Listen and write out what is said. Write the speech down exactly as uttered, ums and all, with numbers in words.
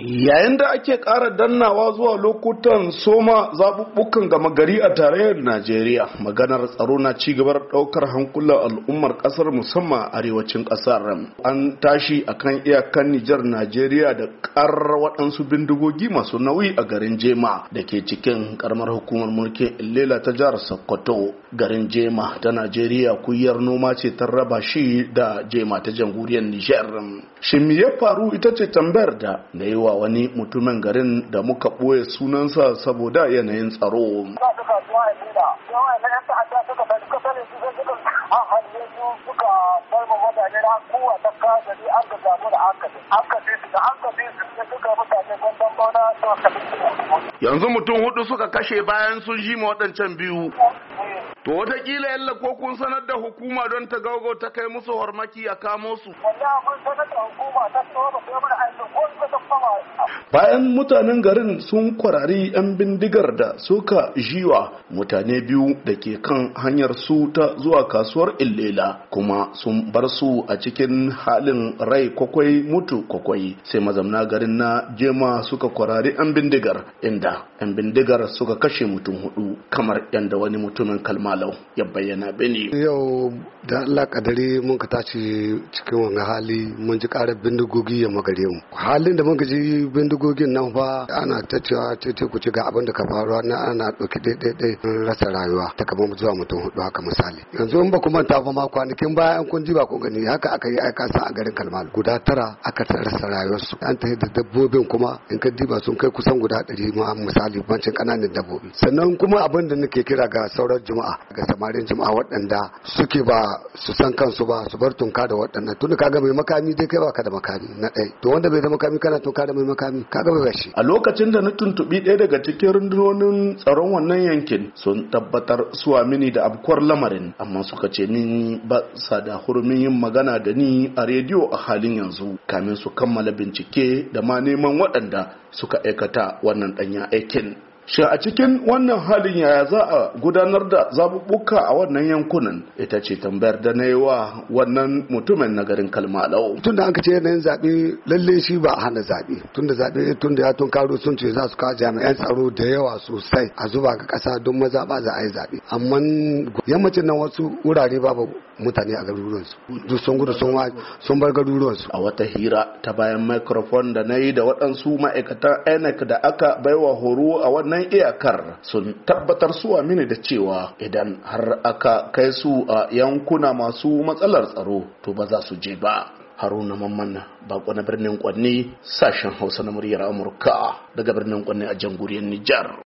Yayin da ake ƙara dannawa zuwa lokutan soma zaɓuɓɓukan gama gari a tarayyar Najeriya, maganar tsaro na ci gaba da ɗaukar hankulan al'ummar ƙasar musamman a arewacin ƙasar. An tashi akan iyakan Nijar Najeriya da ƙarar waɗansu bindigogi masu nauyi a garin Jema da ke cikin ƙaramar hukumar mulkin Illela ta jihar Sokoto. Garin Jema ta Najeriya kuyar noma ce ta raba shi da Jema ta jamhuriyar Nijar. Shin me ya faru ita ce tambayar da na yi wa wani mutumin garin da muka ɓoye sunansa saboda yanayin tsaro. Yanzu mutum hudu suka kashe bayan sun ji ma waɗancan biyu. To wataƙila yalla ko kun sanar da hukuma don ta gaugo ta kai musu hormaki a kamo su. Bayan mutanen garin sun kwarari 'yan bindigar da suka jiwa mutane biyu da ke kan hanyar su ta zuwa kasuwar Illela kuma sun bar su a cikin halin rai kwakwai mutu kwakwai, sai mazamna garin na Jema suka kwarari 'yan bindigar inda 'yan bindigar suka kashe mutum hudu kamar yadda wani mutumin Kalmalau ya bayyana bane. Yau da Allah kadari mun ka tashi cikin wani hali mun ji karar bindigogi ya magare mu. Halin da mun ji bindigogin nan fa ana ta cewa ce ku ci ga abin da ka faru na ana dauki daidai rasa rayuwa ta kamar zuwa mutum hudu haka misali. Yanzu in ba ku manta fa ma kwanakin bayan kun ji ba ku gani haka aka yi aika sa a garin Kalmal guda tara aka rasa rayuwarsu. An ta da dabbobin kuma in ka diba sun kai kusan guda ɗari ma misali bancin kananan dabbobi. Sannan kuma abin da nake kira ga sauran jama'a ga samarin jama'a waɗanda suke ba su san kansu ba su bar tunka da waɗannan tun kaga mai makami dai kai baka da makami na ɗaya to wanda bai da makami kana tunka da mai makami kaga bai shi. A lokacin da na tuntubi ɗaya daga cikin rundunonin tsaron wannan yankin sun tabbatar suwa mini da abkuwar lamarin amma suka ce min ba sa da hurumin yin magana da ni a rediyo a halin yanzu kamin su kammala bincike da ma neman waɗanda suka aikata wannan ɗanya aikin. Shi a cikin wannan halin yaya za a gudanar da zaɓuɓɓuka a wannan yankunan ita ce tambayar da na yi wa wannan mutumin na garin Kalmalau. Tun da an ce yanayin zaɓe lalle shi ba a hana zaɓe tun da zaɓe tun da ya tun karo sun ce za su kawo jami'an tsaro da yawa sosai a zuba ga ƙasa don maza ba za a yi zaɓe amma yammacin nan wasu wurare babu mutane a garuruwansu duk sun gudu sun bar garuruwansu. A wata hira ta bayan microphone da na yi da waɗansu ma'aikatan I N E C da aka baiwa horo a wannan nan iyakar sun tabbatar suwa mini da cewa idan har aka kai su a yankuna masu matsalar tsaro to ba za su je ba. Haruna Mamman bako na birnin Kwanne, sashen Hausa na muryar Amurka daga birnin Kwanne a jamhuriyar Nijar.